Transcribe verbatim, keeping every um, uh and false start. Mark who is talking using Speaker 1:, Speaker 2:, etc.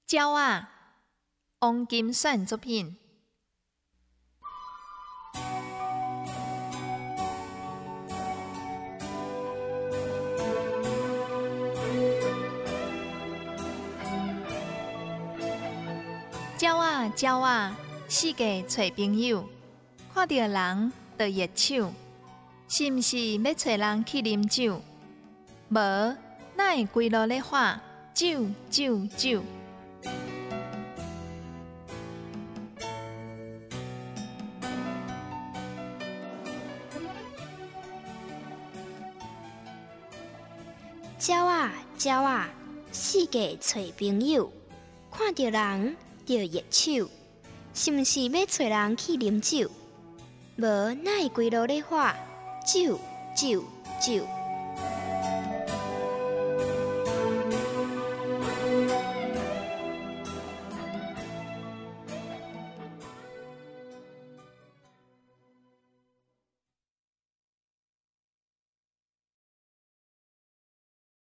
Speaker 1: 鸟仔，王金选作品。鸟仔，鸟仔，四界找朋友，看到人就热手，是毋是要找人去啉酒？无，哪会规路咧喊酒酒酒？
Speaker 2: 鸟仔，鸟仔，四界找朋友，看到人就热手，是毋是要找人去啉酒？无，哪会规路咧喊酒酒酒？